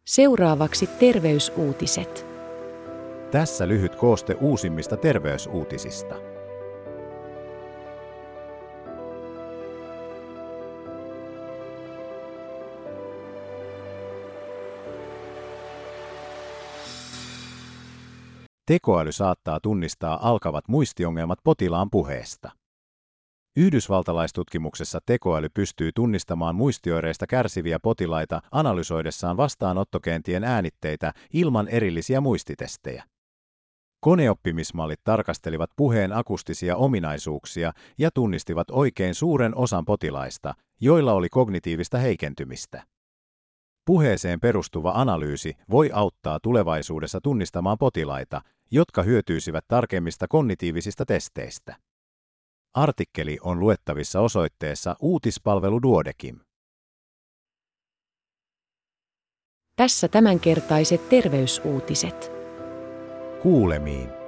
Seuraavaksi terveysuutiset. Tässä lyhyt kooste uusimmista terveysuutisista. Tekoäly saattaa tunnistaa alkavat muistiongelmat potilaan puheesta. Yhdysvaltalaistutkimuksessa tekoäly pystyy tunnistamaan muistioireista kärsiviä potilaita analysoidessaan vastaanottokenttien äänitteitä ilman erillisiä muistitestejä. Koneoppimismallit tarkastelivat puheen akustisia ominaisuuksia ja tunnistivat oikein suuren osan potilaista, joilla oli kognitiivista heikentymistä. Puheeseen perustuva analyysi voi auttaa tulevaisuudessa tunnistamaan potilaita, jotka hyötyisivät tarkemmista kognitiivisista testeistä. Artikkeli on luettavissa osoitteessa uutispalvelu Duodekim. Tässä tämänkertaiset terveysuutiset. Kuulemiin.